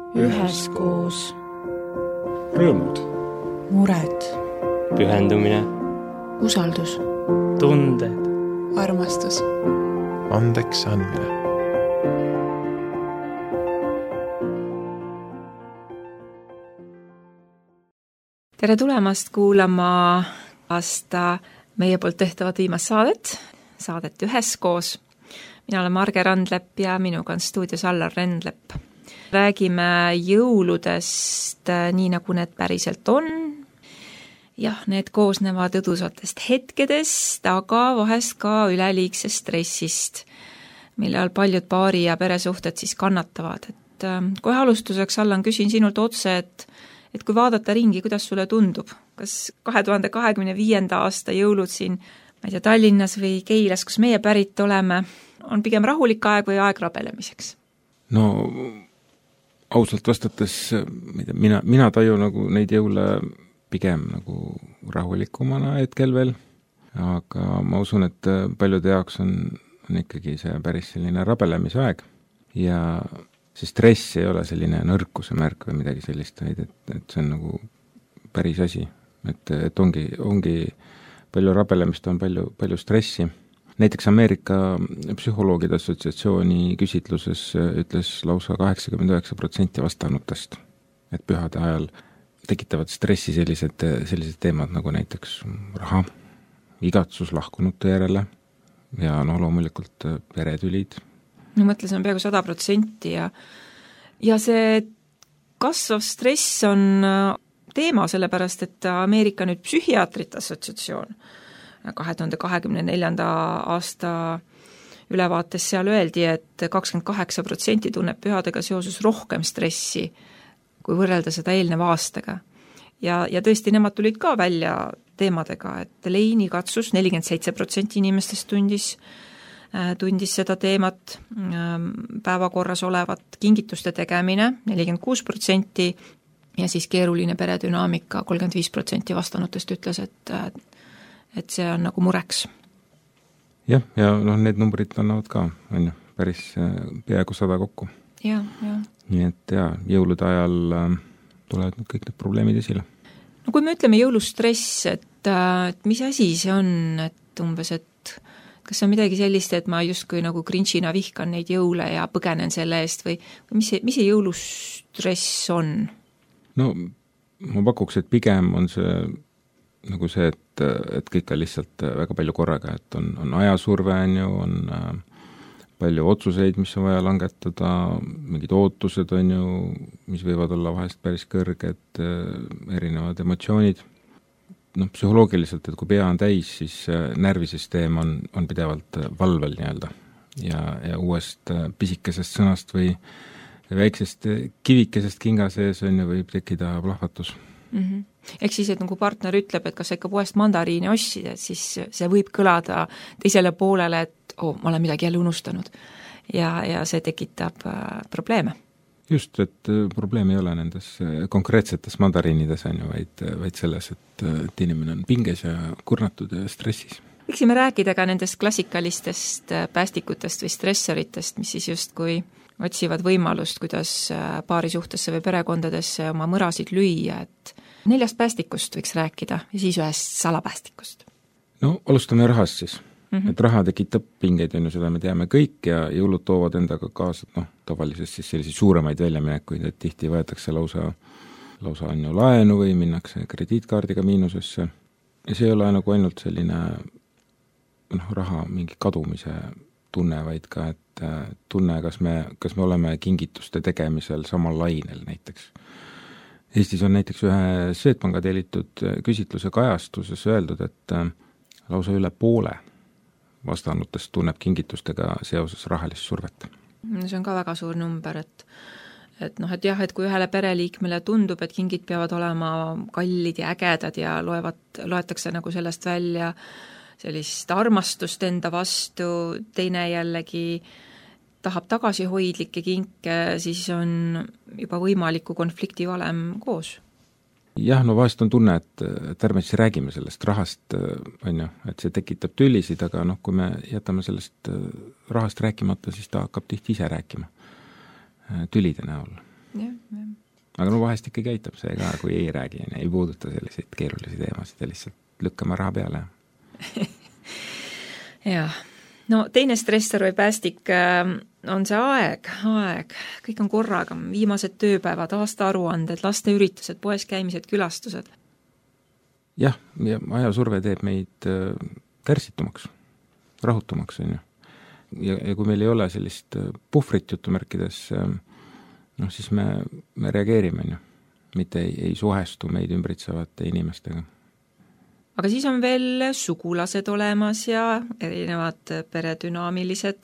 üheskoos. Rõõmud. Mured. Pühendumine. Usaldus. Tunded. Armastus. Andeks andmine. Tere tulemast kuulama aasta meie poolt tehtavat viimast saadet üheskoos. Mina olen Marge Randlepp ja minuga on stuudios Allar Rendlepp. Räägime jõuludest nii, nagu need päriselt on. Jah, need koosnevad õdusatest hetkedest, aga vahest ka üleliigsest stressist, mille all paljud paari- ja peresuhted siis kannatavad. Kohe alustuseks, Allan, küsin sinult otse, et kui vaadata ringi, kuidas sulle tundub? Kas 2025. aasta jõulud siin, ma ei tea, Tallinnas või Keilas, kus meie pärit oleme, on pigem rahulik aeg või aeg rabelemiseks? No ausalt vastates, mina taju nagu neid jõule pigem nagu rahulikumana hetkel veel, aga ma usun, et paljude jaoks on ikkagi see päris selline rabelemise aeg ja see stress ei ole selline nõrkuse märk või midagi sellist, vaid et see on nagu päris asi, et ongi palju rabelemist, on palju stressi. Näiteks Ameerika psühholoogide assotsiatsiooni küsitluses ütles lausa 89% vastanutest, et pühade ajal tekitavad stressi sellised teemad nagu näiteks raha, igatsus lahkunute järele ja loomulikult peretülid. Ma mõtlesin peaaegu 100% ja see kasvav stress on teema sellepärast, et Ameerika nüüd psühhiaatrite assotsiatsioon 2024. aasta ülevaates seal öeldi, et 28% tunneb pühadega seoses rohkem stressi, kui võrrelda seda eelneva aastaga. Ja tõesti, nemad tulid ka välja teemadega, et leinikatsus 47% inimestest tundis seda teemat, päevakorras olevat kingituste tegemine 46% ja siis keeruline peredünaamika 35% vastanutest ütles, et see on nagu mureks. Jah, ja need numbrid annavad ka, päris peaaegu 100 kokku. Ja. Nii et jõulude ajal tulevad kõik need probleemid esile. No kui me ütleme jõulustress, et mis asi see on, et umbes, et kas see on midagi sellist, et ma justkui nagu Grinchina vihkan neid jõule ja põgenen selle eest või mis see jõulustress on? No ma pakuks, et pigem on see nagu see, et kõik on lihtsalt väga palju korraga, et on ajasurve, on palju otsuseid, mis on vaja langetada, mingid ootused mis võivad olla vahest päris kõrged, erinevad emotsioonid. Psühholoogiliselt, et kui pea on täis, siis närvisüsteem on pidevalt valvel ja uuest pisikesest sõnast või väiksest kivikesest kinga sees võib tekkida plahvatus. Mm-hmm. Ehk siis, et nagu partner ütleb, et kas sa ikka poest mandariini ostsid, et siis see võib kõlada teisele poolele, et ma olen midagi jälle unustanud ja see tekitab probleeme. Just, et probleem ei ole nendes konkreetsetes mandariinides, vaid selles, et inimene on pinges ja kurnatud ja stressis. Võiksime rääkida ka nendest klassikalistest päästikutest või stressoritest, mis siis justkui otsivad võimalust, kuidas paarisuhtesse või perekondadesse oma mõrasid lüüa, et 4 päästikust võiks rääkida ja siis 1 salapäästikust. No, alustame rahast siis. Mm-hmm. Et raha tekitab pingeid, seda me teame kõik ja jõulud toovad endaga kaasa, tavaliselt siis selliseid suuremaid väljaminekuid, et tihti võetakse lausa laenu või minnakse krediitkaardiga miinusesse. Ja see ei ole nagu ainult selline raha mingi kadumise tunne, vaid ka, et tunne, kas me oleme kingituste tegemisel samal lainel näiteks. Eestis on näiteks ühe Swedbanka tellitud küsitluse kajastuses öeldud, et lausa üle poole vastanutest tunneb kingitustega seoses rahalist survet. See on ka väga suur number, et jah, et kui ühele pereliikmele tundub, et kingid peavad olema kallid ja ägedad ja loetakse nagu sellest välja sellist armastust enda vastu, teine jällegi tahab tagasihoidlikke kinke, siis on juba võimaliku konflikti valem koos. Jah, vahest on tunne, et ärme siis räägime sellest rahast, et see tekitab tülisid, aga kui me jätame sellest rahast rääkimata, siis ta hakkab tihti ise rääkima tülide näol. aga no vahest ikkagi aitab see ka, kui ei räägi, ei puuduta selliseid keerulisi teemasid ja lihtsalt lükkame raha peale. Jah, no teine stressor või päästik on see aeg. Kõik on korraga, viimased tööpäevad, aastaaruanded, laste üritused, poes käimised, külastused. Jah, ja ajasurve teeb meid kärsitumaks, rahutumaks, on ju. Ja kui meil ei ole sellist puhvrit jutumärkides, siis me reageerime, on ju. Mitte ei suhestu meid ümbritsevate inimestega. Aga siis on veel sugulased olemas ja erinevad peredünaamilised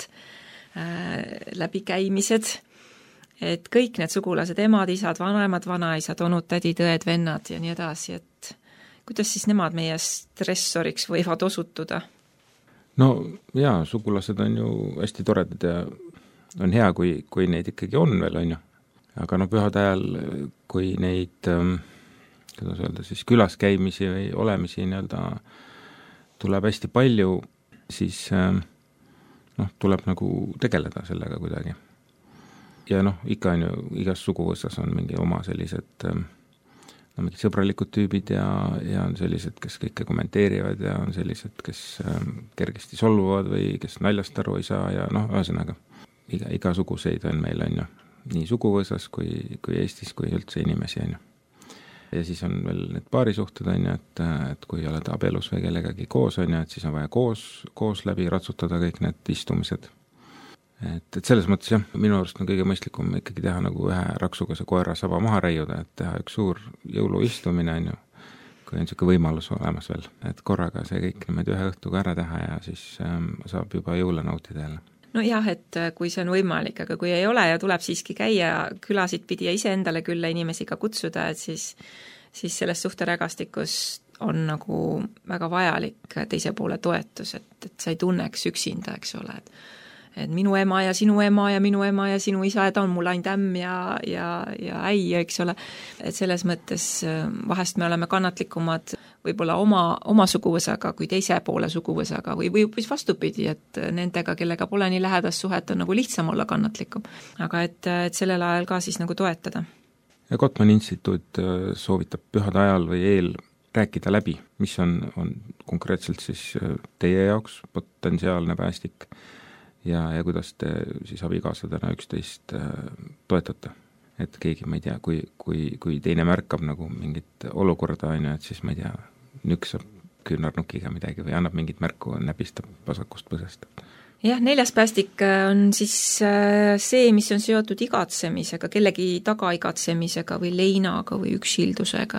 läbikäimised, et kõik need sugulased, emad, isad, vanemad, vanaisad, onud, tädid, õed, vennad ja nii edasi, et kuidas siis nemad meie stressoriks võivad osutuda? No jaa, sugulased on ju hästi toredad ja on hea, kui neid ikkagi on veel, on ju. Aga no pühade ajal, kui neid kuidas öelda, siis külas käimisi või olemisi tuleb hästi palju, siis tuleb nagu tegeleda sellega kuidagi. Ja ikka on ju, igas suguvõsas on mingi oma sellised mingid sõbralikud tüübid ja on sellised, kes kõike kommenteerivad ja on sellised, kes kergesti solvuvad või kes naljast aru ei saa ja ühesõnaga, igasuguseid on meil, on ju, nii suguvõsas kui Eestis, kui üldse inimesi, on ju. Ja siis on veel need paarisuhted, on ju, et kui oled abielus või kellegagi koos, on ju, et siis on vaja koos läbi ratsutada kõik need istumised. Et selles mõttes jah, minu arust on kõige mõistlikum ikkagi teha nagu ühe raksuga see koera saba maha reiuda, et teha üks suur jõuluistumine, on ju, kui on selline võimalus olemas veel, et korraga see kõik niimoodi ühe õhtuga ära teha ja siis saab juba jõule nautida jälle. No jah, et kui see on võimalik, aga kui ei ole ja tuleb siiski käia külasid pidi ja ise endale külla inimesi ka kutsuda, et siis selles suhterägastikus on nagu väga vajalik teise poole toetus, et sa ei tunneks üksinda, eks ole, et minu ema ja sinu ema ja minu ema ja sinu isa ja ta on mul ainult ämm ja äi, eks ole, et selles mõttes vahest me oleme kannatlikumad võib-olla oma suguvõsaga kui teise poole suguvõsaga või hoopis vastupidi, et nendega, kellega pole nii lähedast suhet, on nagu lihtsam olla kannatlikum. Aga et sellel ajal ka siis nagu toetada. Ja Gottmani instituut soovitab pühade ajal või eel rääkida läbi, mis on konkreetselt siis teie jaoks potentsiaalne päästik ja kuidas te siis abikaasadena üksteist toetate. Et keegi, ma ei tea, kui teine märkab nagu mingit olukorda, on ju, et siis ma ei tea, nüksab küünarnukiga midagi või annab mingit märku, näpistab vasakust põsest. Jah, 4. päästik on siis see, mis on seotud igatsemisega, kellegi taga igatsemisega või leinaga või ükshildusega,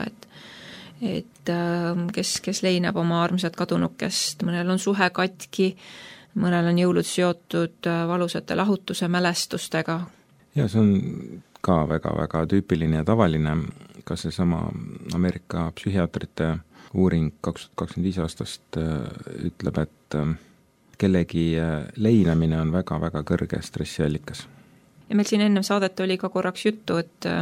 et kes leinab oma armsat kadunukest, mõnel on suhe katki, mõnel on jõulud seotud valusate lahutuse mälestustega. Ja see on ka väga-väga tüüpiline ja tavaline, ka seesama Ameerika psühhiaatrite uuring 2025 aastast ütleb, et kellegi leinamine on väga-väga kõrge stressiallikas. Ja meil siin ennem saadet oli ka korraks juttu,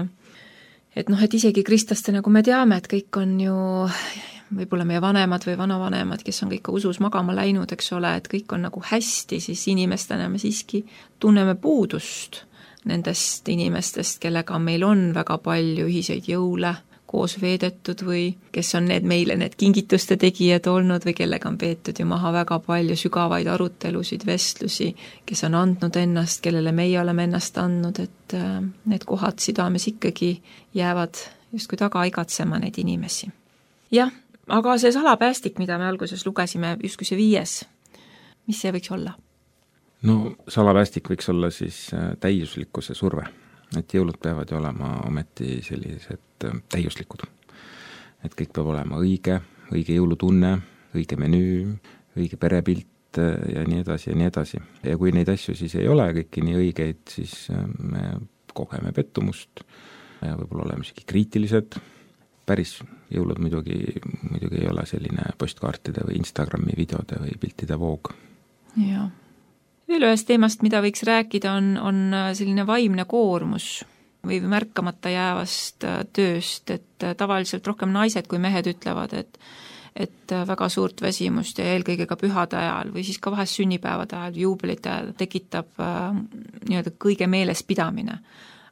et isegi kristlaste, nagu me teame, et kõik on ju võib-olla meie vanemad või vanavanemad, kes on kõik usus magama läinud, eks ole, et kõik on nagu hästi, siis inimestena me siiski tunneme puudust nendest inimestest, kellega meil on väga palju ühiseid jõule koos veedetud või kes on meile need kingituste tegijad olnud või kellega on peetud ju maha väga palju sügavaid arutelusid, vestlusi, kes on andnud ennast, kellele meie oleme ennast andnud, et need kohad südames ikkagi jäävad justkui taga igatsema neid inimesi. Jah, aga see salapäästik, mida me alguses lugesime, justkui see 5, mis see võiks olla? No salapäästik võiks olla siis täiuslikkuse surve, et jõulud peavad ju olema ometi sellised täiuslikud. Et kõik peab olema õige jõulutunne, õige menüü, õige perepilt ja nii edasi ja nii edasi. Ja kui neid asju siis ei ole kõiki nii õigeid, siis me kogeme pettumust ja võib-olla oleme isegi kriitilised. Päris jõulud muidugi ei ole selline postkaartide või Instagrami videode või piltide voog. Jah. Veel ühest teemast, mida võiks rääkida, on selline vaimne koormus või märkamata jäävast tööst, et tavaliselt rohkem naised kui mehed ütlevad, et väga suurt väsimust ja eelkõige ka pühade ajal või siis ka vahest sünnipäevade ajal, juubelite ajal tekitab nii-öelda kõige meeles pidamine.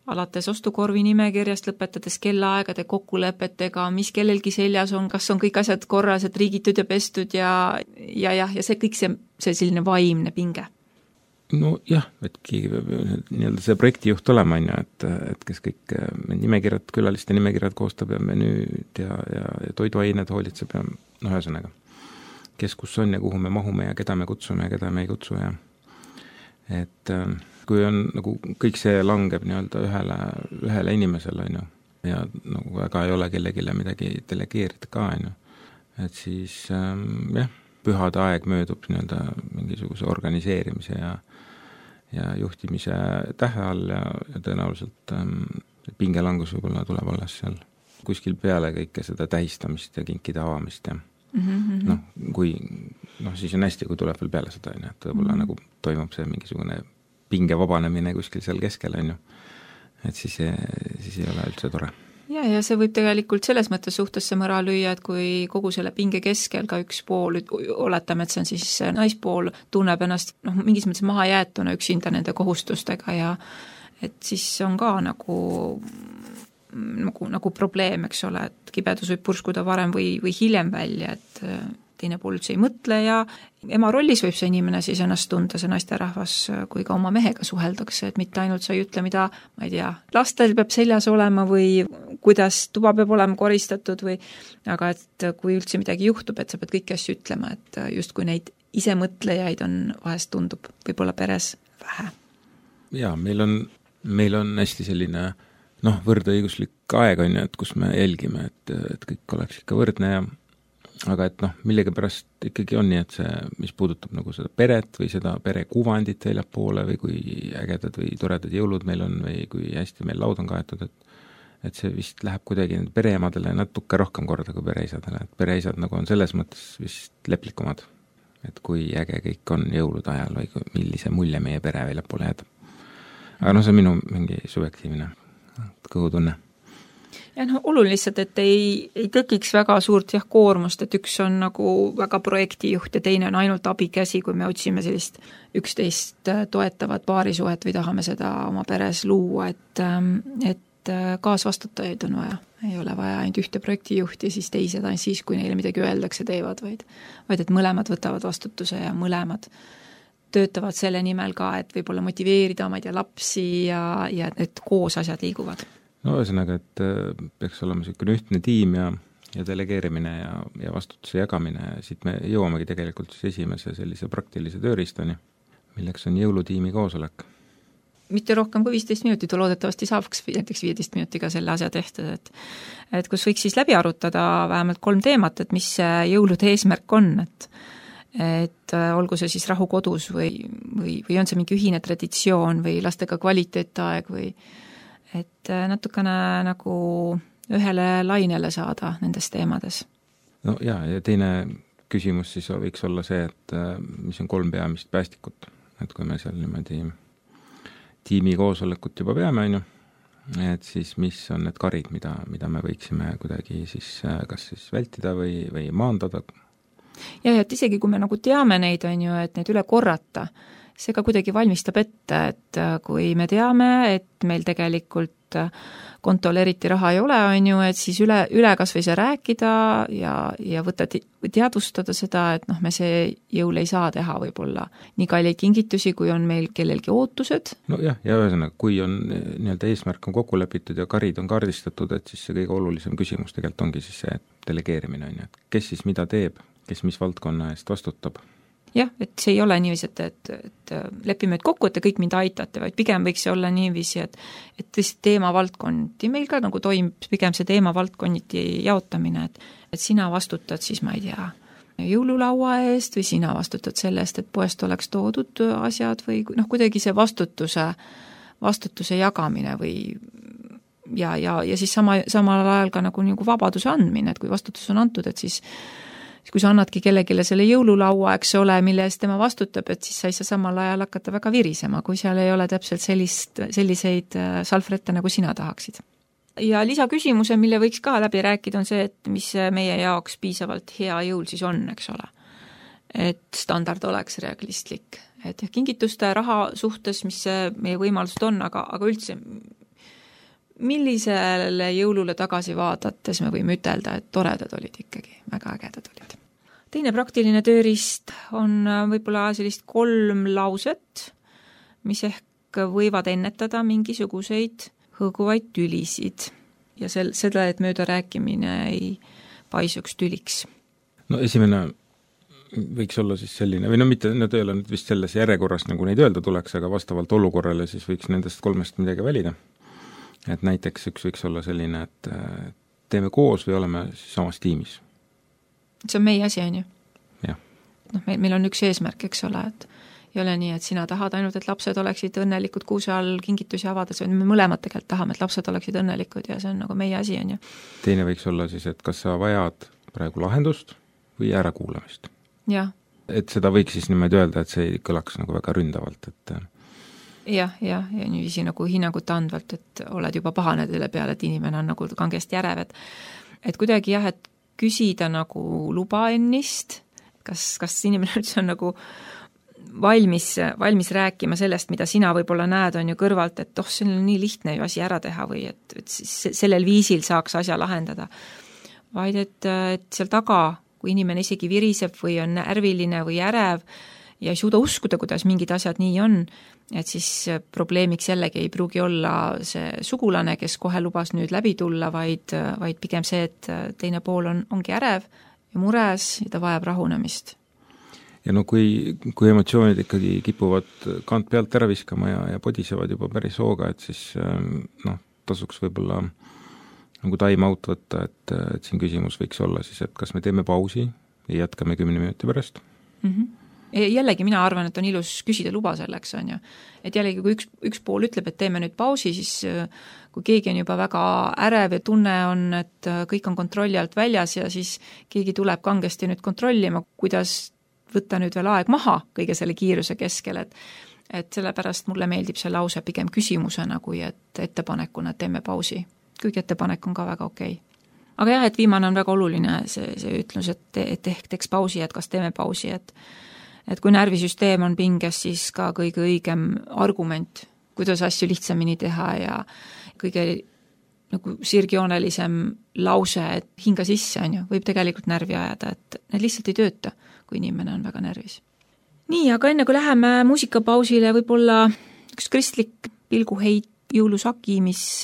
alates ostukorvi nimekirjast, lõpetades kellaaegade kokkulepetega, mis kellelgi seljas on, kas on kõik asjad korras, et riigitud ja pestud ja see kõik see selline vaimne pinge. No jah, et keegi peab nii-öelda see projektijuht olema, et kes kõik nimekirjad, külaliste nimekirjad koostab ja menüüd ja toiduained hoolitseb ja ühesõnaga, kes kus on ja kuhu me mahume ja keda me kutsume ja keda me ei kutsu ja et kui on nagu kõik see langeb nii-öelda ühele inimesele, on ju, ja nagu väga ei ole kellegile midagi delegeerida ka, on ju, et siis jah, pühade aeg möödub nii-öelda mingisuguse organiseerimise ja juhtimise tähe all ja tõenäoliselt pingelangus võib-olla tuleb alles seal kuskil peale kõike seda tähistamist ja kinkide avamist ja siis on hästi, kui tuleb veel peale seda, et võib-olla nagu toimub see mingisugune pinge vabanemine kuskil seal keskel, on ju, et siis ei ole üldse tore. Ja see võib tegelikult selles mõttes suhtesse mõra lüüa, et kui kogu selle pinge keskel ka üks pool, oletame, et see on siis naispool, tunneb ennast mingis mõttes mahajäetuna üksinda nende kohustustega ja et siis on ka nagu probleem, eks ole, et kibedus võib purskuda varem või hiljem välja, et teine pool üldse ei mõtle ja ema rollis võib see inimene siis ennast tunda, see naisterahvas, kui ka oma mehega suheldakse, et mitte ainult sa ei ütle, mida, ma ei tea, lastel peab seljas olema või kuidas tuba peab olema koristatud või, aga et kui üldse midagi juhtub, et sa pead kõiki asju ütlema, et justkui neid isemõtlejaid on vahest tundub võib-olla peres vähe. Jaa, meil on hästi selline võrdõiguslik aeg on ju, et kus me jälgime, et kõik oleks ikka võrdne ja aga et millegipärast ikkagi on nii, et see, mis puudutab nagu seda peret või seda perekuvandit väljapoole või kui ägedad või toredad jõulud meil on või kui hästi meil laud on kaetud, et see vist läheb kuidagi pereemadele natuke rohkem korda kui pereisadele, et pereisad nagu on selles mõttes vist leplikumad, et kui äge kõik on jõulude ajal või millise mulje meie pere väljapoole jätab. Aga see on minu mingi subjektiivne kõhutunne. Ja oluline lihtsalt, et ei tekiks väga suurt koormust, et üks on nagu väga projektijuht ja teine on ainult abikäsi, kui me otsime sellist üksteist toetavat paarisuhet või tahame seda oma peres luua, et kaasvastutajaid on vaja. Ei ole vaja ainult ühte projektijuhti ja siis teised ainult siis, kui neile midagi öeldakse, teevad, vaid et mõlemad võtavad vastutuse ja mõlemad töötavad selle nimel ka, et võib-olla motiveerida oma lapsi ja et koos asjad liiguvad. No ühesõnaga, et peaks olema niisugune ühtne tiim ja delegeerimine ja vastutuse jagamine ja siit me jõuamegi tegelikult siis esimese sellise praktilise tööriistani, milleks on jõulutiimi koosolek. Mitte rohkem kui 15 minutit, loodetavasti saaks näiteks 15 minutiga selle asja tehtud, et kus võiks siis läbi arutada vähemalt 3 teemat, et mis see jõulude eesmärk on, et olgu see siis rahu kodus või on see mingi ühine traditsioon või lastega kvaliteetaeg või et natukene nagu ühele lainele saada nendes teemades. No ja teine küsimus siis võiks olla see, et mis on 3 peamist päästikut, et kui me seal niimoodi tiimi koosolekut juba peame, on ju, et siis mis on need karid, mida me võiksime kuidagi siis kas siis vältida või maandada. Ja et isegi kui me nagu teame neid, on ju, et neid üle korrata, see ka kuidagi valmistab ette, et kui me teame, et meil tegelikult kontol eriti raha ei ole, on ju, et siis üle kas või see rääkida ja võtta teadvustada seda, et me see jõul ei saa teha võib-olla nii kalleid kingitusi, kui on meil kellelgi ootused. No jah, ja ühesõnaga, kui on nii-öelda eesmärk on kokku lepitud ja karid on kaardistatud, et siis see kõige olulisem küsimus tegelikult ongi siis see delegeerimine, on ju, et kes siis mida teeb, kes mis valdkonna eest vastutab. Jah, et see ei ole niiviisi, et lepime kokku, et te kõik mind aitate, vaid pigem võiks see olla niiviisi, et tõesti teemavaldkondi, meil ka nagu toimib pigem see teemavaldkonniti jaotamine, et sina vastutad siis, ma ei tea, jõululaua eest või sina vastutad selle eest, et poest oleks toodud asjad või kuidagi see vastutuse jagamine või ja siis samal ajal ka nagu vabaduse andmine, et kui vastutus on antud, et siis kui sa annadki kellegile selle jõululaua, eks ole, mille eest tema vastutab, et siis sa ei saa samal ajal hakata väga virisema, kui seal ei ole täpselt selliseid salvrätte, nagu sina tahaksid. Ja lisaküsimuse, mille võiks ka läbi rääkida, on see, et mis meie jaoks piisavalt hea jõul siis on, eks ole. Et standard oleks realistlik. Et kingituste raha suhtes, mis meie võimalused on, aga üldse millisele jõulule tagasi vaadates me võime ütelda, et toredad olid ikkagi, väga ägedad olid. Teine praktiline tööriist on võib-olla sellist 3 lauset, mis ehk võivad ennetada mingisuguseid hõõguvaid tülisid ja seda, et mööda rääkimine ei paisuks tüliks. No esimene võiks olla siis selline, või no mitte, need ei ole nüüd vist selles järjekorras, nagu neid öelda tuleks, aga vastavalt olukorrale siis võiks nendest 3 midagi valida. Et näiteks üks võiks olla selline, et teeme koos või oleme siis samas tiimis. See on meie asi, on ju? Jah. Noh, meil on üks eesmärk, eks ole, et ei ole nii, et sina tahad ainult, et lapsed oleksid õnnelikud kuuse all kingitusi avades, või me mõlemad tegelikult tahame, et lapsed oleksid õnnelikud ja see on nagu meie asi, on ju. Teine võiks olla siis, et kas sa vajad praegu lahendust või ärakuulamist. Ja. Et seda võiks siis niimoodi öelda, et see ei kõlaks nagu väga ründavalt, et ja niiviisi nagu hinnangut andvalt, et oled juba pahane selle peale, et inimene on nagu kangest järev, et kuidagi jah, et küsida nagu luba ennist, kas inimene üldse on nagu valmis rääkima sellest, mida sina võib-olla näed, on ju kõrvalt, et see on nii lihtne ju asi ära teha või et siis sellel viisil saaks asja lahendada. Vaid et seal taga, kui inimene isegi viriseb või on ärviline või ärev ja ei suuda uskuda, kuidas mingid asjad nii on, et siis probleemiks jällegi ei pruugi olla see sugulane, kes kohe lubas nüüd läbi tulla, vaid pigem see, et teine pool ongi ärev ja mures ja ta vajab rahunemist. Ja no kui emotsioonid ikkagi kipuvad kant pealt ära viskama ja podisevad juba päris hooga, et siis tasuks võib-olla nagu time out võtta, et siin küsimus võiks olla siis, et kas me teeme pausi ja jätkame 10 minuti pärast. Jällegi mina arvan, et on ilus küsida luba selleks, on ju. Et jällegi, kui üks pool ütleb, et teeme nüüd pausi, siis kui keegi on juba väga ärev ja tunne on, et kõik on kontrolli alt väljas ja siis keegi tuleb kangesti nüüd kontrollima, kuidas võtta nüüd veel aeg maha kõige selle kiiruse keskel, et sellepärast mulle meeldib see lause pigem küsimusena, kui et ettepanekuna teeme pausi. Kuigi ettepanek on ka väga okei. Aga jah, et viimane on väga oluline see ütlus, et ehk teeks pausi, et kas teeme pausi, et kui närvisüsteem on pinges, siis ka kõige õigem argument, kuidas asju lihtsamini teha ja kõige nagu sirgjoonelisem lause, et hinga sisse, on ju, võib tegelikult närvi ajada, et need lihtsalt ei tööta, kui inimene on väga närvis. Nii, aga enne kui läheme muusikapausile, võib-olla üks kristlik pilguheit jõulusaki,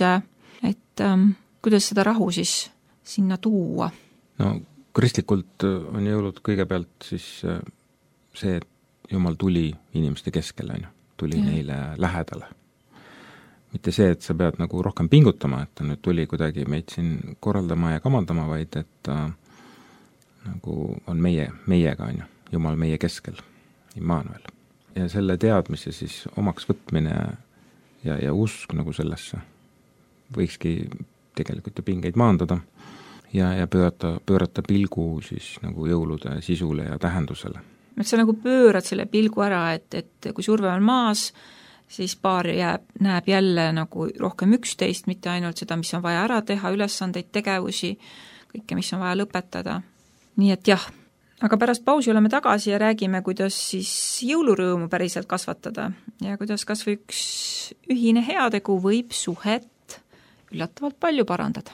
et kuidas seda rahu siis sinna tuua? No kristlikult on jõulud kõigepealt siis see, et Jumal tuli inimeste keskele, tuli neile lähedale. Mitte see, et sa pead nagu rohkem pingutama, et ta nüüd tuli kuidagi meid siin korraldama ja kamandama, vaid et ta nagu on meiega, Jumal meie keskel, Immanuel. Ja selle teadmise siis omaks võtmine ja usk nagu sellesse võikski tegelikult ju pingeid maandada ja pöörata pilgu siis nagu jõulude sisule ja tähendusele. Et sa nagu pöörad selle pilgu ära, et kui surve on maas, siis paar näeb jälle nagu rohkem üksteist, mitte ainult seda, mis on vaja ära teha, ülesandeid, tegevusi, kõike, mis on vaja lõpetada. Nii et jah, aga pärast pausi oleme tagasi ja räägime, kuidas siis jõulurõõmu päriselt kasvatada ja kuidas kas või üks ühine heategu võib suhet üllatavalt palju parandada.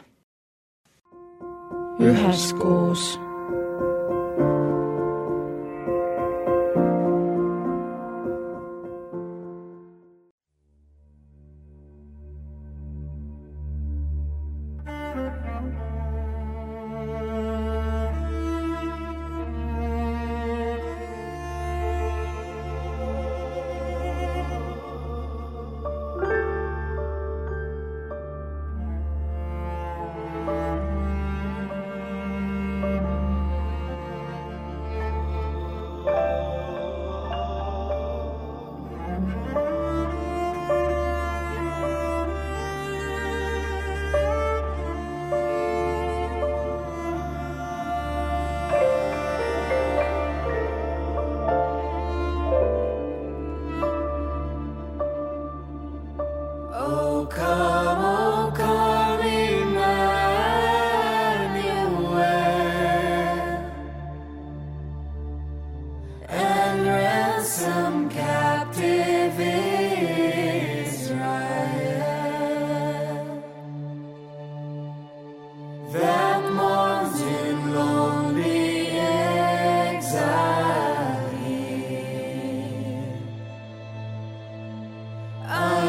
Üheskoos.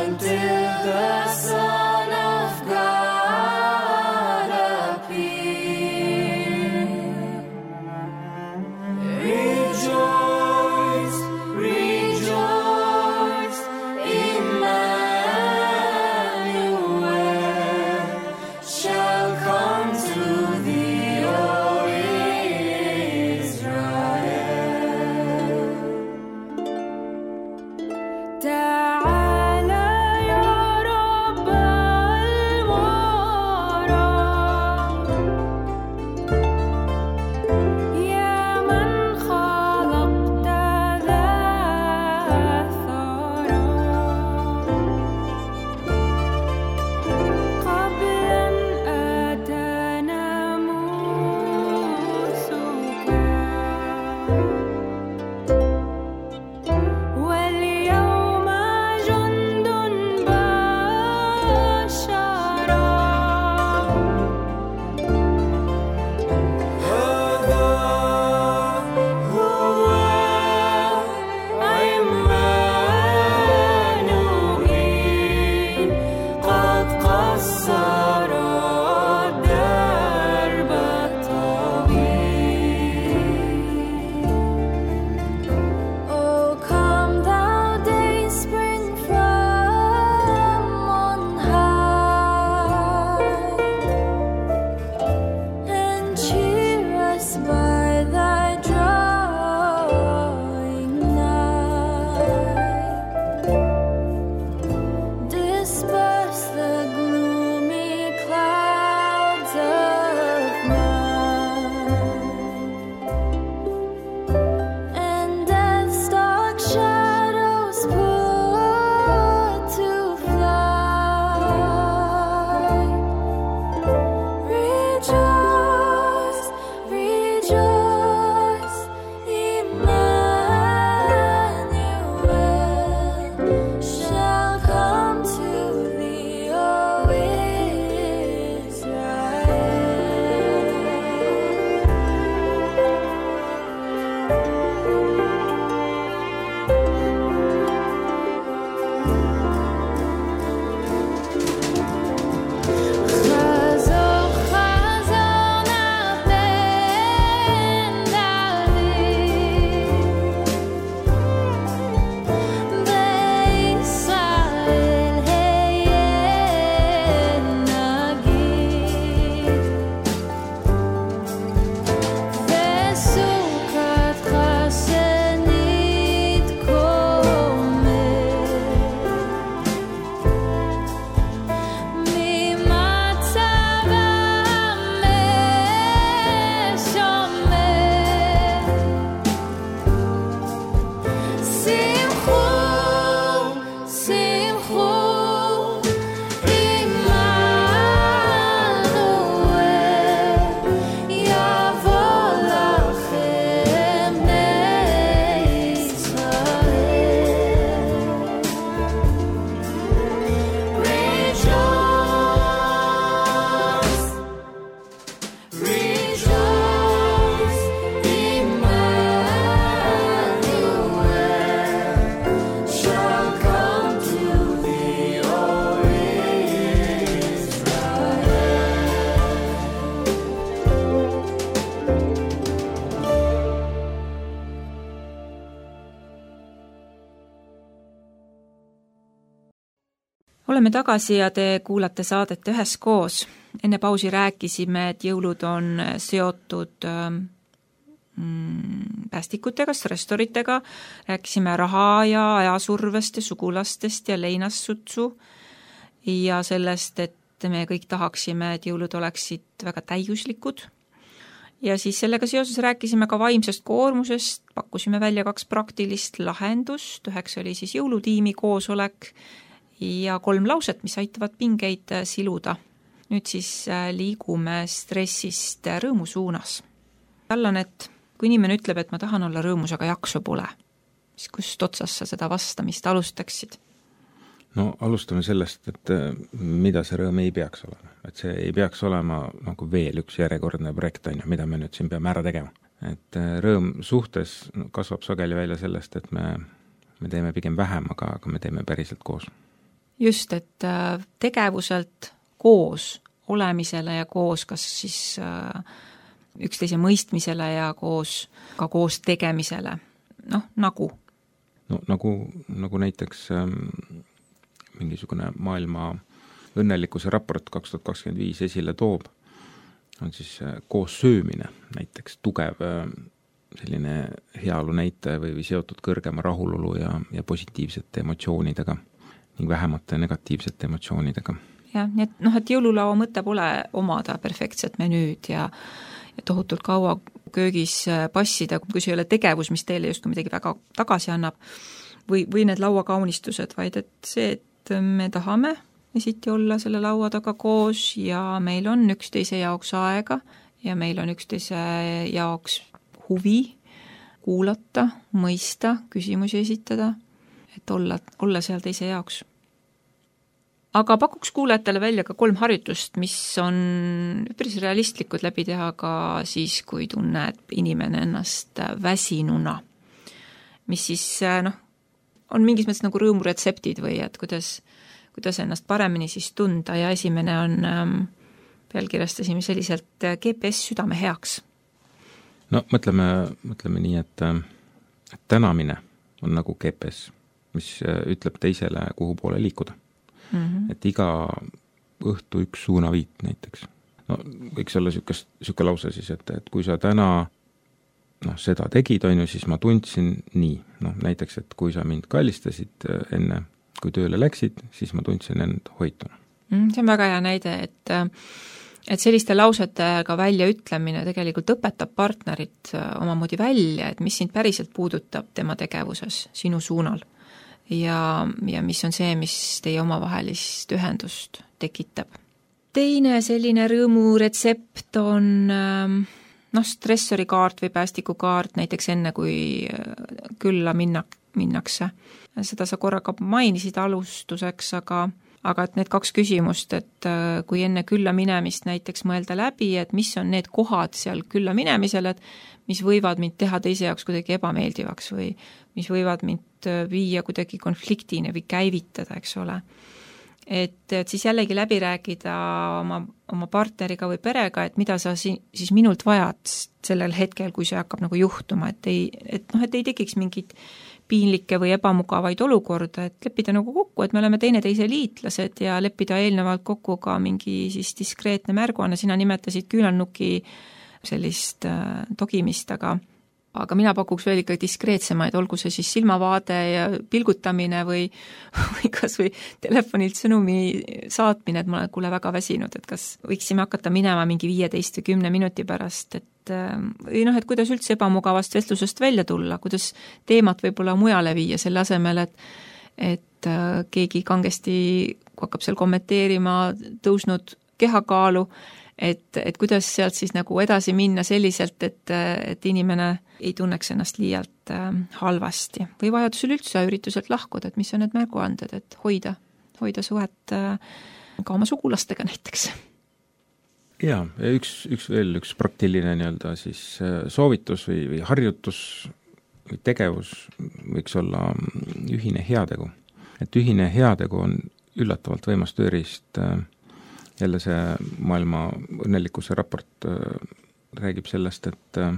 oleme tagasi ja te kuulate saadet Üheskoos. Enne pausi rääkisime, et jõulud on seotud päästikutega, stressoritega, rääkisime raha ja ajasurvest ja sugulastest ja leinassutsu ja sellest, et me kõik tahaksime, et jõulud oleksid väga täiuslikud. Ja siis sellega seoses rääkisime ka vaimsest koormusest, pakkusime välja 2 praktilist lahendust, 1 oli siis jõulutiimi koosolek ja 3 lauset, mis aitavad pingeid siluda. Nüüd siis liigume stressist rõõmu suunas. Allan, et kui inimene ütleb, et ma tahan olla rõõmus, aga jaksu pole, siis kust otsas sa seda vastamist alustaksid? No alustame sellest, et mida see rõõm ei peaks olema. Et see ei peaks olema nagu veel üks järjekordne projekt, mida me nüüd siin peame ära tegema. Et rõõm suhtes kasvab sageli välja sellest, et me teeme pigem vähem, aga me teeme päriselt koos. just, et tegevuselt koos olemisele ja koos kas siis üksteise mõistmisele ja ka koos tegemisele, nagu. No nagu näiteks mingisugune maailma õnnelikkuse raport 2025 esile toob, on siis koos söömine näiteks tugev selline heaolu näitaja või seotud kõrgema rahulolu ja positiivsete emotsioonidega ning vähemate negatiivsete emotsioonidega. Jah, nii et jõululaua mõte pole omada perfektset menüüd ja tohutult kaua köögis passida, kui see ei ole tegevus, mis teile justkui midagi väga tagasi annab, või need lauakaunistused, vaid et see, et me tahame esiti olla selle laua taga koos ja meil on üksteise jaoks aega ja meil on üksteise jaoks huvi kuulata, mõista, küsimusi esitada, et olla seal teise jaoks. Aga pakuks kuulajatele välja ka 3 harjutust, mis on üpris realistlikud läbi teha ka siis, kui tunneb inimene ennast väsinuna. Mis siis on mingis mõttes nagu rõõmuretseptid või et kuidas ennast paremini siis tunda ja esimene on, pealkirjastasime selliselt GPS südame heaks. No mõtleme nii, et tänamine on nagu GPS, mis ütleb teisele, kuhu poole liikuda. Et iga õhtu üks suunaviit näiteks. No võiks olla siuke lause siis, et kui sa täna seda tegid, siis ma tundsin nii. Näiteks, et kui sa mind kallistasid enne, kui tööle läksid, siis ma tundsin end hoituna. See on väga hea näide, et selliste lausetega väljaütlemine tegelikult õpetab partnerit omamoodi välja, et mis sind päriselt puudutab tema tegevuses sinu suunal ja mis on see, mis teie omavahelist ühendust tekitab. Teine selline rõõmuretsept on stressori-kaart või päästikukaart näiteks enne, kui külla minnakse. Seda sa korraga mainisid alustuseks, aga et need 2 küsimust, et kui enne külla minemist näiteks mõelda läbi, et mis on need kohad seal külla minemisel, et mis võivad mind teha teise jaoks kuidagi ebameeldivaks või mis võivad mind viia kuidagi konfliktini või käivitada, eks ole. Et siis jällegi läbi rääkida oma partneriga või perega, et mida sa siis minult vajad sellel hetkel, kui see hakkab nagu juhtuma, et ei tekiks mingit piinlikke või ebamugavaid olukorda, et leppida nagu kokku, et me oleme teineteise liitlased ja leppida eelnevalt kokku ka mingi siis diskreetne märguanne, sina nimetasid küünalnuki sellist togimist, aga mina pakuks veel ikka diskreetsemaid, olgu see siis silmavaade ja pilgutamine või kas või telefonilt sõnumi saatmine, et ma olen kuule väga väsinud, et kas võiksime hakata minema mingi 15 või 10 minuti pärast, et et kuidas üldse ebamugavast vestlusest välja tulla, kuidas teemat võib-olla mujale viia selle asemel, et keegi kangesti hakkab seal kommenteerima tõusnud kehakaalu, et kuidas sealt siis nagu edasi minna selliselt, et inimene ei tunneks ennast liialt halvasti. Või vajadusel üldse ürituselt lahkuda, et mis on need märguanded, et hoida suhet ka oma sugulastega näiteks. Jaa, üks praktiline siis soovitus või harjutus või tegevus võiks olla ühine heategu. Et ühine heategu on üllatavalt võimas tööriist. Jälle see maailma õnnelikkuse raport räägib sellest,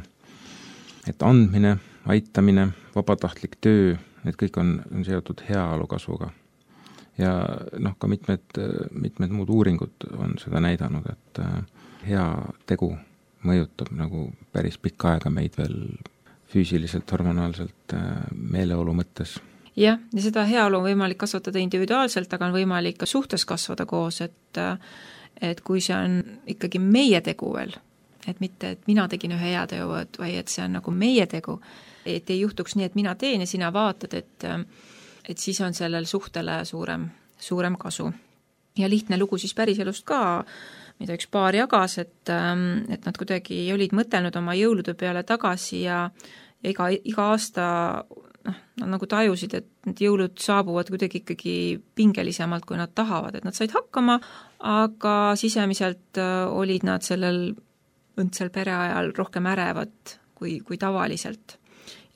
et andmine, aitamine, vabatahtlik töö, need kõik on seotud heaolu kasvuga. Ja ka mitmed muud uuringud on seda näidanud, et hea tegu mõjutab nagu päris pikka aega meid veel füüsiliselt, hormonaalselt, meeleolu mõttes. Ja seda heaolu on võimalik kasvatada individuaalselt, aga on võimalik ka suhtes kasvada koos, et kui see on ikkagi meie tegu veel, et mitte, et mina tegin ühe hea teo, või et see on nagu meie tegu, et ei juhtuks nii, et mina teen ja sina vaatad, et siis on sellel suhtele suurem kasu. Ja lihtne lugu siis päriselust ka, mida üks paar jagas, et nad kuidagi olid mõtelnud oma jõulude peale tagasi ja iga aasta nad nagu tajusid, et need jõulud saabuvad kuidagi ikkagi pingelisemalt, kui nad tahavad, et nad said hakkama, aga sisemiselt olid nad sellel õndsel pereajal rohkem ärevad kui tavaliselt.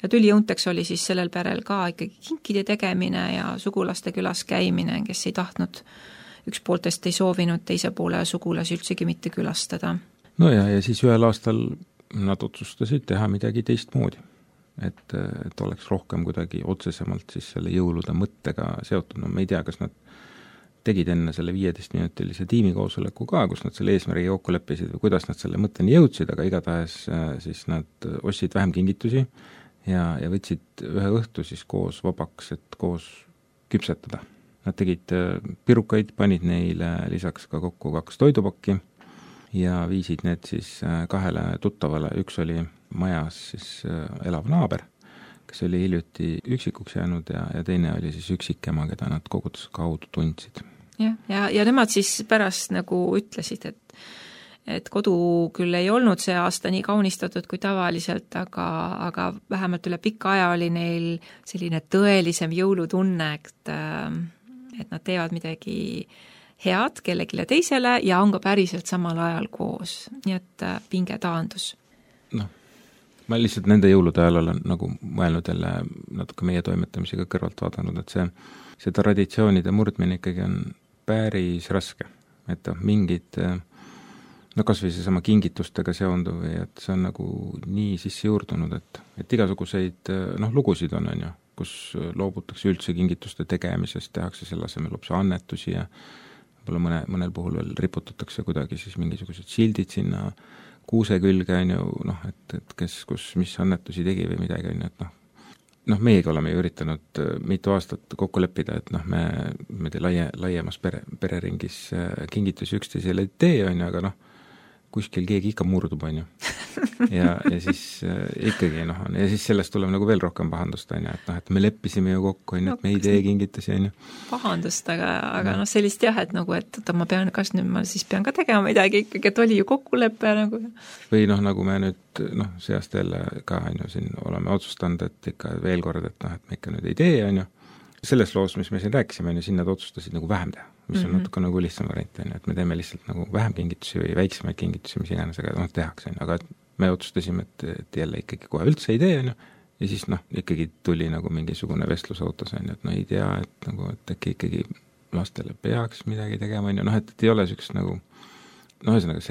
ja tülijõunteks oli siis sellel perel ka ikkagi kinkide tegemine ja sugulaste külas käimine, kes ei tahtnud, üks pooltest ei soovinud teise poole sugulasi üldsegi mitte külastada. No ja siis ühel aastal nad otsustasid teha midagi teistmoodi. Et oleks rohkem kuidagi otsesemalt siis selle jõulude mõttega seotud. No me ei tea, kas nad tegid enne selle 15-minutilise tiimikoosoleku ka, kus nad selle eesmärgi kokku leppisid või kuidas nad selle mõtteni jõudsid, aga igatahes siis nad ostsid vähem kingitusi ja võtsid ühe õhtu siis koos vabaks, et koos küpsetada. Nad tegid pirukaid, panid neile lisaks ka kokku 2 toidupakki ja viisid need siis 2 tuttavale, üks oli majas siis elav naaber, kes oli hiljuti üksikuks jäänud ja teine oli siis üksikema, keda nad koguduse kaudu tundsid. Ja nemad siis pärast nagu ütlesid, et kodu küll ei olnud see aasta nii kaunistatud kui tavaliselt, aga vähemalt üle pika aja oli neil selline tõelisem jõulutunne, et nad teevad midagi head kellegile teisele ja on ka päriselt samal ajal koos, nii et pinge taandus. Ma lihtsalt nende jõulude ajal olen nagu mõelnud jälle natuke meie toimetamisega kõrvalt vaadanud, et see traditsioonide murdmine ikkagi on päris raske, et mingid, kas või seesama kingitustega seonduv, et see on nagu nii sisse juurdunud, et igasuguseid lugusid on ju, kus loobutakse üldse kingituste tegemisest, tehakse selle asemel hoopis annetusi ja võib-olla mõnel puhul veel riputatakse kuidagi siis mingisugused sildid sinna kuuse külge, et kes, kus, mis annetusi tegi või midagi, et meiegi oleme ju üritanud mitu aastat kokku leppida, et me laiemas pereringis kingitusi üksteisele ei tee, aga kuskil keegi ikka murdub, ja siis ikkagi, ja siis sellest tuleb nagu veel rohkem pahandust, et me leppisime ju kokku, et me ei tee kingitusi, Pahandust, aga sellist jah, et ma pean, kas nüüd ma siis pean ka tegema midagi ikkagi, et oli ju kokkulepe nagu. Või nagu me nüüd, see aasta jälle ka, siin oleme otsustanud, et ikka veel kord, et me ikka nüüd ei tee, selles loos, mis me siin rääkisime, siin nad otsustasid nagu vähem teha, mis on natuke nagu lihtsam variant, et me teeme lihtsalt nagu vähem kingitusi või väiksemaid kingitusi, mis iganes, aga tehakse, aga me otsustasime, et jälle ikkagi kohe üldse ei tee, ja siis ikkagi tuli nagu mingisugune vestlusautos, et ei tea, et äkki ikkagi lastele peaks midagi tegema, et ei ole sükst nagu, ühesõnaga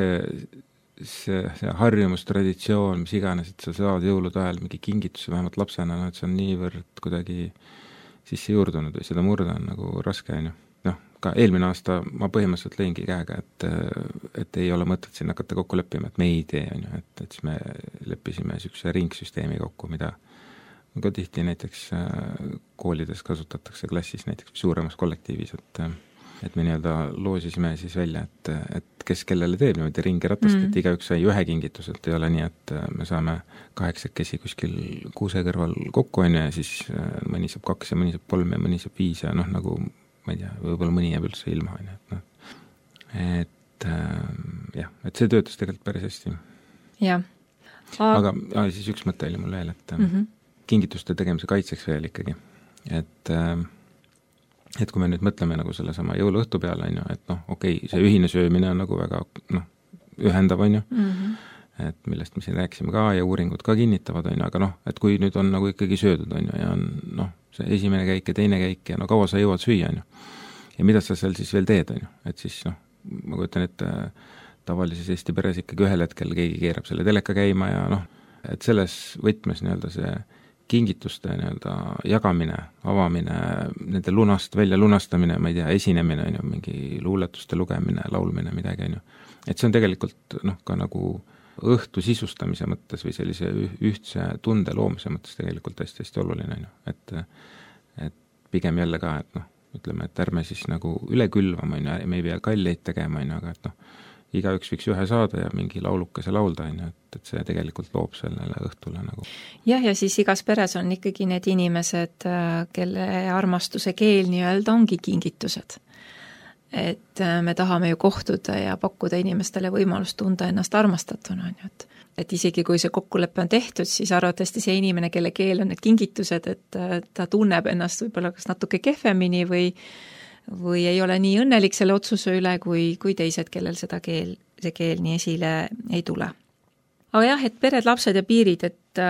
see harjumus, traditsioon, mis iganes, et sa saad jõulude ajal mingi kingitusi, vähemalt lapsena, et see on niivõrd kuidagi sisse juurdunud või seda murda on nagu raske, ka eelmine aasta ma põhimõtteliselt lõingi käega, et ei ole mõtet siin hakata kokku leppima, et me ei tee, et siis me leppisime niisuguse ringsüsteemi kokku, mida ka tihti näiteks koolides kasutatakse klassis, näiteks suuremas kollektiivis, et me nii-öelda loosisime siis välja, et kes kellele teeb niimoodi ringiratast, et igaüks sai ühe kingitus, et ei ole nii, et me saame 8 kuskil kuuse kõrval kokku, ja siis mõni saab 2 ja mõni saab 3 ja mõni saab 5 ja nagu ma ei tea, võib-olla mõni jääb üldse ilma, et see töötas tegelikult päris hästi. Jah. Aga siis üks mõte oli mul veel, et kingituste tegemise kaitseks veel ikkagi, et kui me nüüd mõtleme nagu selle sama jõuluõhtu peale, et okei, see ühine söömine on nagu väga ühendav, et millest me siin rääkisime ka ja uuringud ka kinnitavad, aga et kui nüüd on nagu ikkagi söödud, ja on see esimene käik ja teine käik ja kaua sa jõuad süüa, ja mida sa seal siis veel teed, et siis ma kujutan, et tavalises Eesti peres ikkagi ühel hetkel keegi keerab selle teleka käima ja et selles võtmes nii-öelda see kingituste nii-öelda jagamine, avamine, nende välja lunastamine, ma ei tea, esinemine, mingi luuletuste lugemine, laulmine, midagi, et see on tegelikult ka nagu õhtu sisustamise mõttes või sellise ühtse tunde loomise mõttes tegelikult hästi-hästi oluline, et pigem jälle ka, et ütleme, et ärme siis nagu üle külvama, me ei pea kalleid tegema, aga et igaüks võiks ühe saada ja mingi laulukese laulda, et see tegelikult loob sellele õhtule nagu. Jah, ja siis igas peres on ikkagi need inimesed, kelle armastuse keel nii-öelda ongi kingitused. Et me tahame ju kohtuda ja pakkuda inimestele võimalust tunda ennast armastatuna, et isegi kui see kokkulepe on tehtud, siis arvatavasti see inimene, kelle keel on need kingitused, et ta tunneb ennast võib-olla kas natuke kehvemini või ei ole nii õnnelik selle otsuse üle kui teised, kellel see keel nii esile ei tule. Aga jah, et pered, lapsed ja piirid, et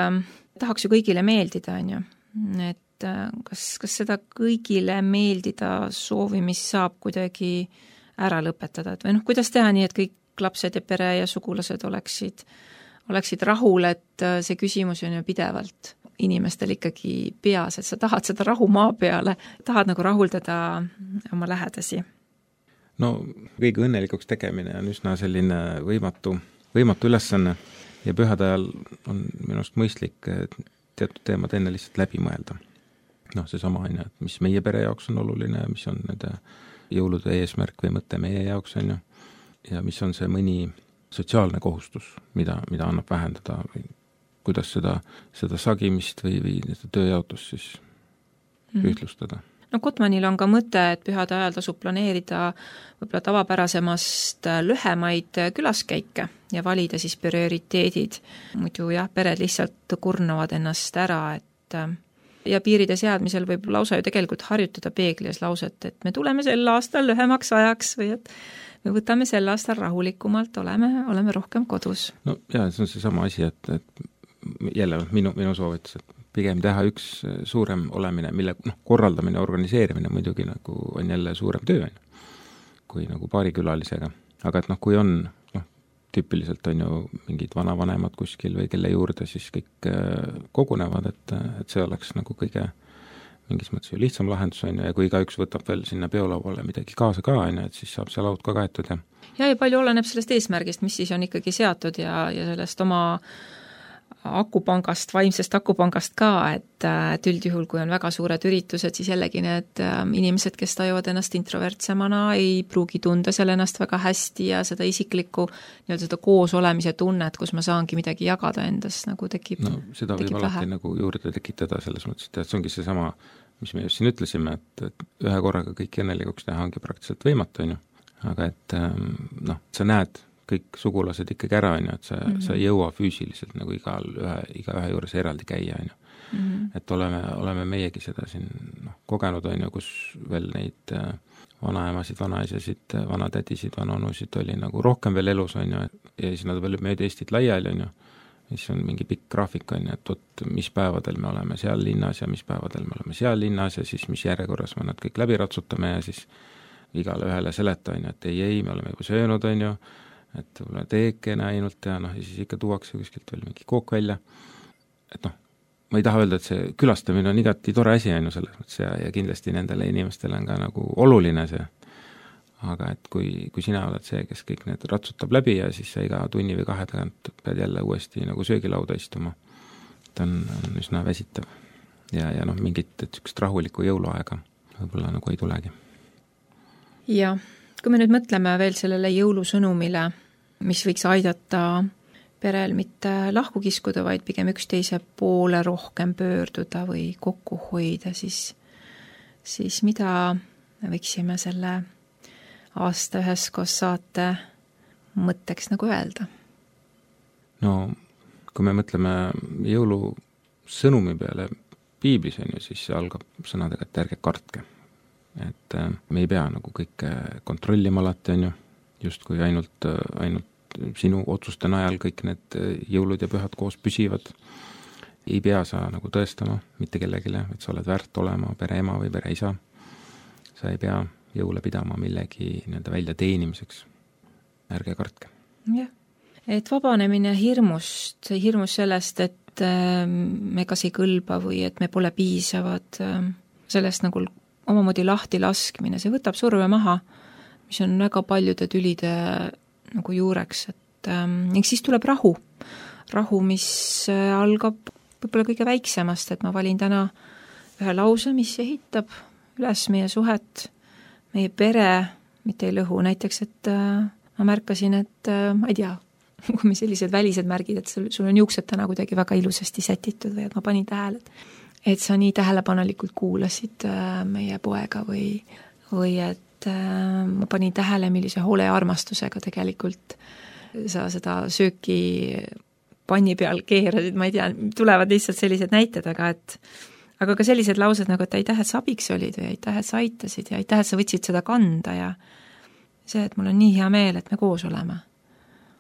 tahaks ju kõigile meeldida, on ju. Et kas seda kõigile meeldida soovimist saab kuidagi ära lõpetada, et või noh, kuidas teha nii, et kõik lapsed ja pere ja sugulased oleksid rahul, et see küsimus on ju pidevalt inimestel ikkagi peas, et sa tahad seda rahu maa peale, tahad nagu rahuldada oma lähedasi. No kõige õnnelikuks tegemine on üsna selline võimatu ülesanne ja pühade ajal on minust mõistlik teatud teemad enne lihtsalt läbi mõelda. Noh, see sama on ju, et mis meie pere jaoks on oluline, mis on nende jõulude eesmärk või mõte meie jaoks on ju, ja mis on see mõni sotsiaalne kohustus, mida annab vähendada või kuidas seda sagimist või tööjaotust siis ühtlustada. No Gottmanil on ka mõte, et pühade ajal tasub planeerida võib-olla tavapärasemast lühemaid külaskäike ja valida siis prioriteedid. Muidu jah, pered lihtsalt kurnavad ennast ära, et ja piiride seadmisel võib lausa ju tegelikult harjutada peeglis lauset, et me tuleme sel aastal lühemaks ajaks või et me võtame sel aastal rahulikumalt, oleme rohkem kodus. No jaa, see on see sama asi, et jälle minu soovitus, et pigem teha üks suurem olemine, mille korraldamine, organiseerimine muidugi nagu on jälle suurem töö, kui nagu paarikülalisega. Aga et kui on, tüüpiliselt on ju mingid vanavanemad kuskil või kelle juurde siis kõik kogunevad, et see oleks nagu kõige mingis mõttes ju lihtsam lahendus on ju, ja kui igaüks võtab veel sinna peolauale midagi kaasa ka, et siis saab see laud ka kaetud. Ja palju oleneb sellest eesmärgist, mis siis on ikkagi seatud ja sellest oma vaimsest akupangast ka, et üldjuhul, kui on väga suured üritused, siis jällegi need inimesed, kes tajuvad ennast introvertsemana, ei pruugi tunda seal ennast väga hästi ja seda isiklikku seda koos olemise tunnet, kus ma saangi midagi jagada endas, nagu tekib. No seda võib alati nagu juurde tekitada selles mõttes, et see ongi see sama, mis me just siin ütlesime, et ühe korraga kõik õnnelikuks teha ongi praktiliselt võimatu, on ju. Aga et sa näed kõik sugulased ikkagi ära, on ju, et sa ei jõua füüsiliselt nagu igaühe juures eraldi käia, on ju. Et oleme meiegi seda siin kogenud, on ju, kus veel neid vanaemasid, vanaisasid, vanatädisid, vanaonusid oli nagu rohkem veel elus, on ju, ja siis nad veel mööda Eestit laiali, on ju. Siis on mingi pikk graafik, on ju, et mis päevadel me oleme seal linnas ja mis päevadel me oleme seal linnas ja siis mis järjekorras me nad kõik läbi ratsutame ja siis igale ühele seleta, on ju, et ei, me oleme juba söönud, on ju, et võib-olla teekene ainult ja ja siis ikka tuuakse kuskilt veel mingi kook välja. Et ma ei taha öelda, et see külastamine on igati tore asi, on ju selles mõttes ja kindlasti nendele inimestele on ka nagu oluline see. Aga et kui sina oled see, kes kõik need ratsutab läbi ja siis sa iga tunni või 2 tagant pead jälle uuesti nagu söögilauda istuma, et on üsna väsitav. Ja mingit sükest rahulikku jõuluaega võib-olla nagu ei tulegi. Ja kui me nüüd mõtleme veel sellele jõulusõnumile, mis võiks aidata perel mitte lahku kiskuda, vaid pigem üksteise poole rohkem pöörduda või kokku hoida, siis mida me võiksime selle aasta üheskoos saate mõtteks nagu öelda? No, kui me mõtleme jõulusõnumi peale piiblis, on ju, siis see algab sõnadega, et ärge kartke. Et me ei pea nagu kõike kontrollima alati, on ju, just kui ainult sinu otsuste najal kõik need jõulud ja pühad koos püsivad. Ei pea sa nagu tõestama mitte kellegile, et sa oled väärt olema pereema või pereisa. Sa ei pea jõule pidama millegi välja teenimiseks. Ärge kartke. Jah, et vabanemine hirmust sellest, et me kas ei kõlba või et me pole piisavad, sellest nagu omamoodi lahti laskmine, see võtab surve maha, mis on väga paljude tülide nagu juureks, et siis tuleb rahu, mis algab võib-olla kõige väiksemast, et ma valin täna ühe lause, mis ehitab üles meie suhet, meie pere, mitte ei lõhu, näiteks, et ma märkasin, et ma ei tea, kui me sellised välised märgid, et sul on juuksed täna kuidagi väga ilusasti sätitud või et ma panin tähele, et sa nii tähelepanelikult kuulasid meie poega või et ma panin tähele, millise hoole ja armastusega tegelikult sa seda sööki panni peal keerasid, ma ei tea, tulevad lihtsalt sellised näited, aga ka sellised laused nagu, et aitäh, et sa abiks olid või aitäh, et sa aitasid ja aitäh, et sa võtsid seda kanda ja see, et mul on nii hea meel, et me koos oleme.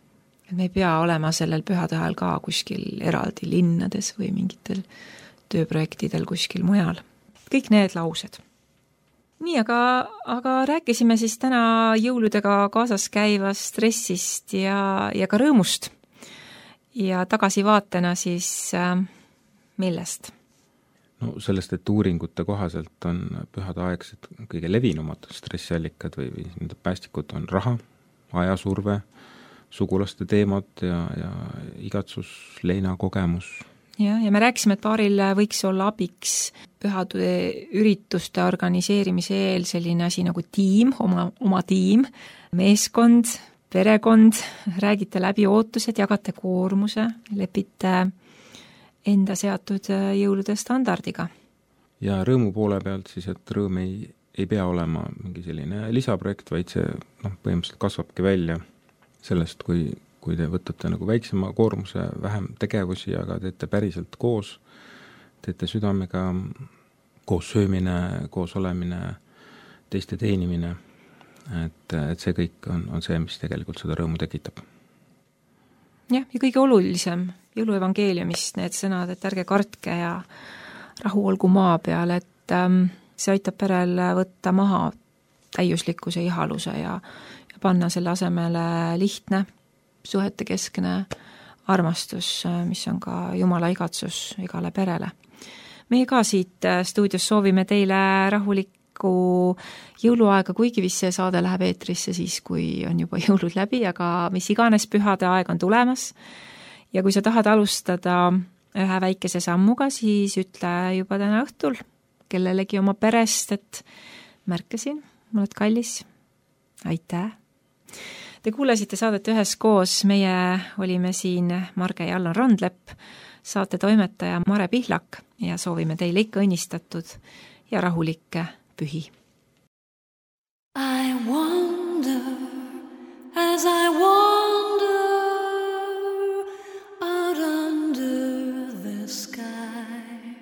et me ei pea olema sellel pühade ajal ka kuskil eraldi linnades või mingitel tööprojektidel kuskil mujal. Kõik need laused. Nii, aga rääkisime siis täna jõuludega kaasas käivast stressist ja ka rõõmust. Ja tagasivaatena siis millest? No sellest, et uuringute kohaselt on pühade aegsed kõige levinumad stressiallikad või nende päästikud on raha, ajasurve, sugulaste teemad ja igatsus, leinakogemus. Ja me rääkisime, et paaril võiks olla abiks pühade ürituste organiseerimise eel selline asi nagu tiim, oma tiim, meeskond, perekond, räägite läbi ootused, jagate koormuse, lepite enda seatud jõulude standardiga. Ja rõõmu poole pealt siis, et rõõm ei pea olema mingi selline lisaprojekt, vaid see põhimõtteliselt kasvabki välja sellest, kui te võtate nagu väiksema koormuse, vähem tegevusi, aga teete päriselt koos, teete südamega koos söömine, koos olemine, teiste teenimine, et see kõik on see, mis tegelikult seda rõõmu tekitab. Ja kõige olulisem jõuluevangeeliumist need sõnad, et ärge kartke ja rahu olgu maa peal, et see aitab perel võtta maha täiuslikkuse ihaluse ja panna selle asemele lihtne, suhete keskne armastus, mis on ka Jumala igatsus igale perele. Meie ka siit stuudios soovime teile rahulikku jõuluaega, kuigi vist see saade läheb eetrisse siis, kui on juba jõulud läbi, aga mis iganes pühade aeg on tulemas. Ja kui sa tahad alustada ühe väikese sammuga, siis ütle juba täna õhtul kellelegi oma perest, et märkasin, ma oled kallis. Aitäh! Te kuulasite saadet üheskoos, meie olime siin Marge ja Allan Randlepp, saate toimetaja Mare Pihlak ja soovime teile ikka õnnistatud ja rahulikke pühi. I wonder as I wander out under the sky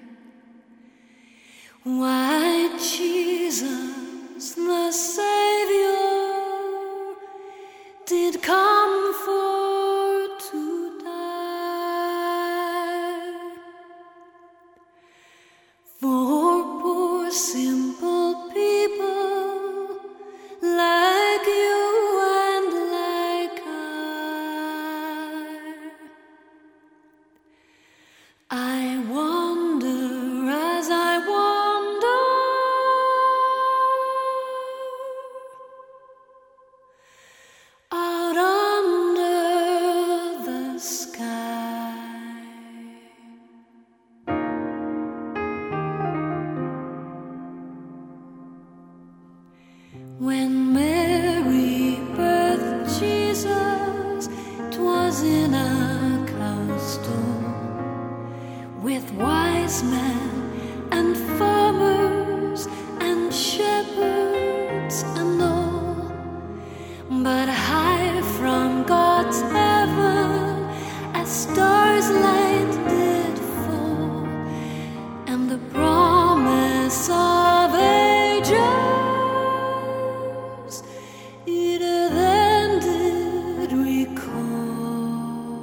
why Jesus the Savior did come for to die for poor simple people like you and like I wonder as I wonder out under the sky. When Mary birthed Jesus, 'twas in a cowstall with wise men and farmers and shepherds and all. But high from God's heaven as stars light did fall, and the promise of ages it then did recall.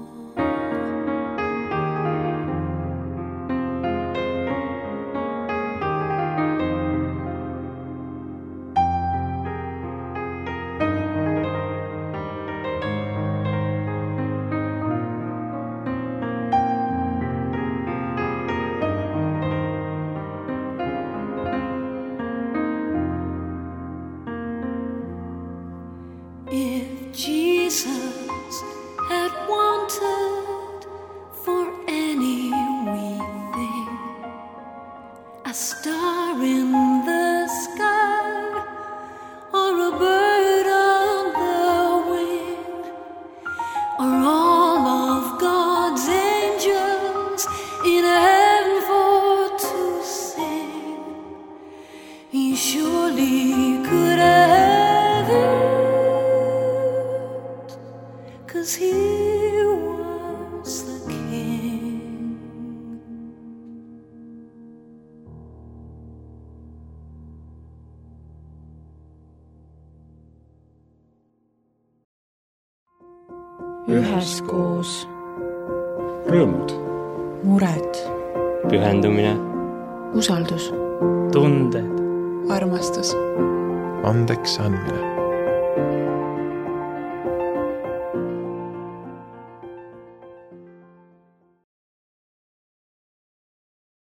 If Jesus had wanted for any wee thing, a star in the sky or a bird on the wing or all of God's angels in heaven for to sing, he surely could have it. 'Cause he was the king. üheskoos, rõõmud, mured, pühendumine, usaldus, tunded, armastus, andeks andmine.